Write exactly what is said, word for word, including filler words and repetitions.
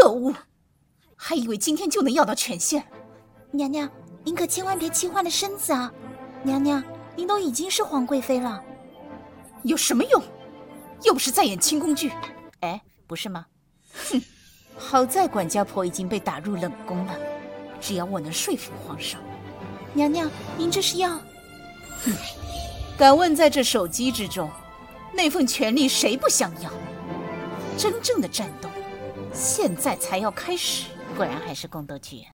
可恶！还以为今天就能要到权限。 娘娘，您可千万别气坏了身子啊！娘娘，您都已经是皇贵妃了， 有什么用？又不是在演清宫剧。 哎，不是吗？ 哼，好在管家婆已经被打入冷宫了，只要我能说服皇上。 娘娘，您这是要…… 哼，敢问在这手机之中，那份权力谁不想要？真正的战斗，现在才要开始。 果然还是宫斗剧。